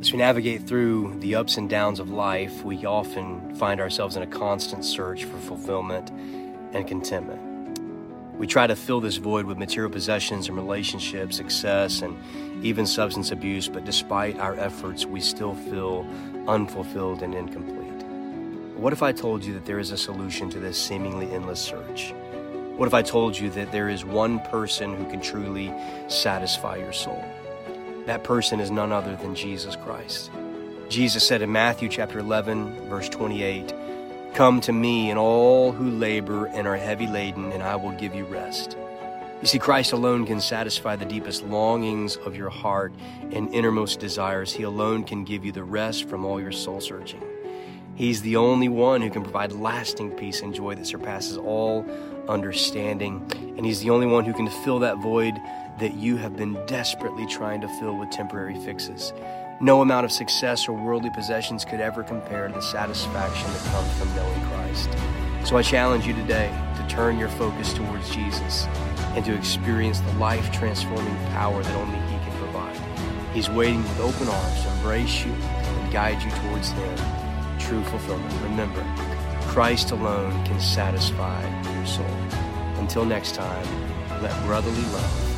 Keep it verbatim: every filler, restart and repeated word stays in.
As we navigate through the ups and downs of life, we often find ourselves in a constant search for fulfillment and contentment. We try to fill this void with material possessions and relationships, success, and even substance abuse, but despite our efforts, we still feel unfulfilled and incomplete. What if I told you that there is a solution to this seemingly endless search? What if I told you that there is one person who can truly satisfy your soul? That person is none other than Jesus Christ. Jesus said in Matthew chapter eleven, verse twenty-eight, "Come to me and all who labor and are heavy laden, and I will give you rest." You see, Christ alone can satisfy the deepest longings of your heart and innermost desires. He alone can give you the rest from all your soul searching. He's the only one who can provide lasting peace and joy that surpasses all understanding. And He's the only one who can fill that void that you have been desperately trying to fill with temporary fixes. No amount of success or worldly possessions could ever compare to the satisfaction that comes from knowing Christ. So I challenge you today to turn your focus towards Jesus and to experience the life-transforming power that only He can provide. He's waiting with open arms to embrace you and guide you towards Him. True fulfillment. Remember, Christ alone can satisfy your soul. Until next time, let brotherly love